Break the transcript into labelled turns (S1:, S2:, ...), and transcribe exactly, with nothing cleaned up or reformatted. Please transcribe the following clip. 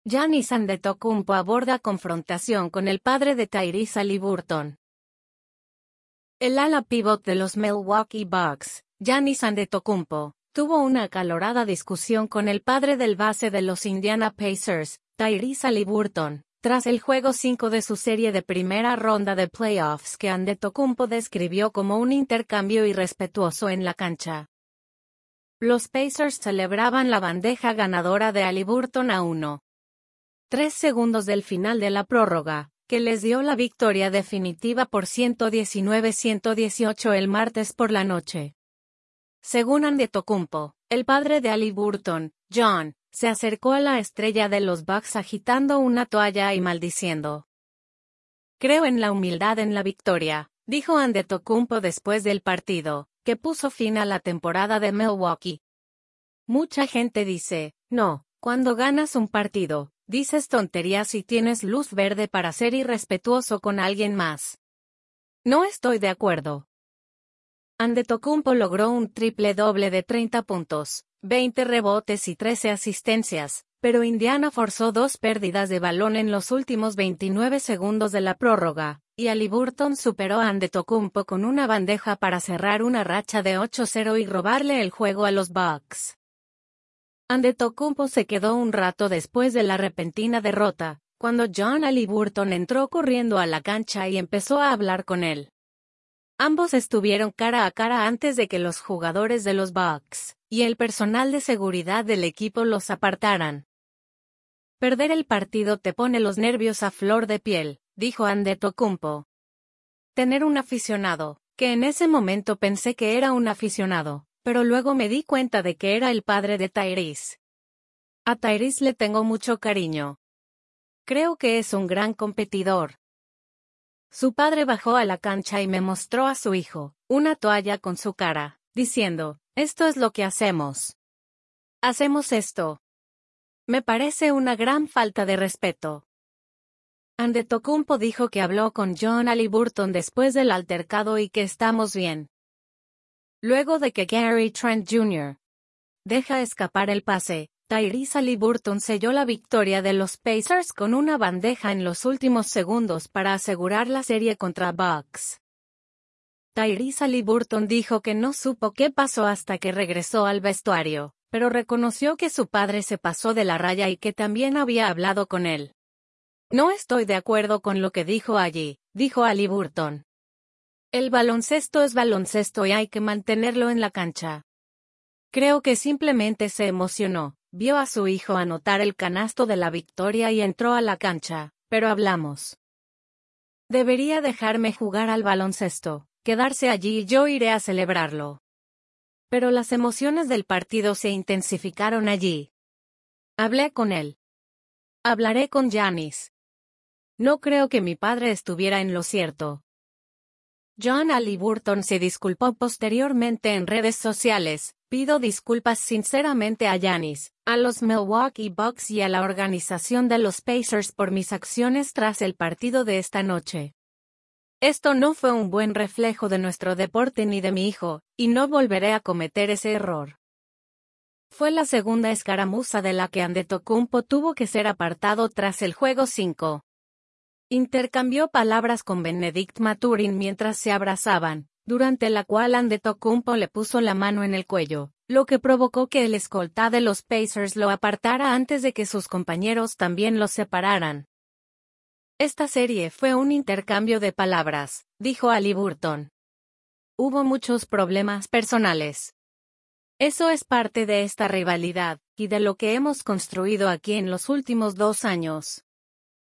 S1: Giannis Antetokounmpo aborda confrontación con el padre de Tyrese Haliburton. El ala pívot de los Milwaukee Bucks, Giannis Antetokounmpo, tuvo una acalorada discusión con el padre del base de los Indiana Pacers, Tyrese Haliburton, tras el juego cinco de su serie de primera ronda de playoffs que Antetokounmpo describió como un intercambio irrespetuoso en la cancha. Los Pacers celebraban la bandeja ganadora de Haliburton a uno. Tres segundos del final de la prórroga, que les dio la victoria definitiva por ciento diecinueve a ciento dieciocho el martes por la noche. Según Antetokounmpo, el padre de Haliburton, John, se acercó a la estrella de los Bucks agitando una toalla y maldiciendo. Creo en la humildad en la victoria, dijo Antetokounmpo después del partido, que puso fin a la temporada de Milwaukee. Mucha gente dice, no, cuando ganas un partido, dices tonterías y tienes luz verde para ser irrespetuoso con alguien más. No estoy de acuerdo. Antetokounmpo logró un triple doble de treinta puntos, veinte rebotes y trece asistencias, pero Indiana forzó dos pérdidas de balón en los últimos veintinueve segundos de la prórroga, y Haliburton superó a Antetokounmpo con una bandeja para cerrar una racha de ocho cero y robarle el juego a los Bucks. Antetokounmpo se quedó un rato después de la repentina derrota, cuando John Haliburton entró corriendo a la cancha y empezó a hablar con él. Ambos estuvieron cara a cara antes de que los jugadores de los Bucks y el personal de seguridad del equipo los apartaran. Perder el partido te pone los nervios a flor de piel, dijo Antetokounmpo. Tener un aficionado, que en ese momento pensé que era un aficionado, pero luego me di cuenta de que era el padre de Tyrese. A Tyrese le tengo mucho cariño. Creo que es un gran competidor. Su padre bajó a la cancha y me mostró a su hijo, una toalla con su cara, diciendo, esto es lo que hacemos. Hacemos esto. Me parece una gran falta de respeto. Antetokounmpo dijo que habló con John Haliburton después del altercado y que estamos bien. Luego de que Gary Trent junior deja escapar el pase, Tyrese Haliburton selló la victoria de los Pacers con una bandeja en los últimos segundos para asegurar la serie contra Bucks. Tyrese Haliburton dijo que no supo qué pasó hasta que regresó al vestuario, pero reconoció que su padre se pasó de la raya y que también había hablado con él. No estoy de acuerdo con lo que dijo allí, dijo Haliburton. El baloncesto es baloncesto y hay que mantenerlo en la cancha. Creo que simplemente se emocionó, vio a su hijo anotar el canasto de la victoria y entró a la cancha, pero hablamos. Debería dejarme jugar al baloncesto, quedarse allí y yo iré a celebrarlo. Pero las emociones del partido se intensificaron allí. Hablé con él. Hablaré con Giannis. No creo que mi padre estuviera en lo cierto. John Haliburton se disculpó posteriormente en redes sociales. Pido disculpas sinceramente a Giannis, a los Milwaukee Bucks y a la organización de los Pacers por mis acciones tras el partido de esta noche. Esto no fue un buen reflejo de nuestro deporte ni de mi hijo, y no volveré a cometer ese error. Fue la segunda escaramuza de la que Antetokounmpo tuvo que ser apartado tras el juego cinco. Intercambió palabras con Benedict Mathurin mientras se abrazaban, durante la cual Antetokounmpo le puso la mano en el cuello, lo que provocó que el escolta de los Pacers lo apartara antes de que sus compañeros también los separaran. Esta serie fue un intercambio de palabras, dijo Haliburton. Hubo muchos problemas personales. Eso es parte de esta rivalidad, y de lo que hemos construido aquí en los últimos dos años.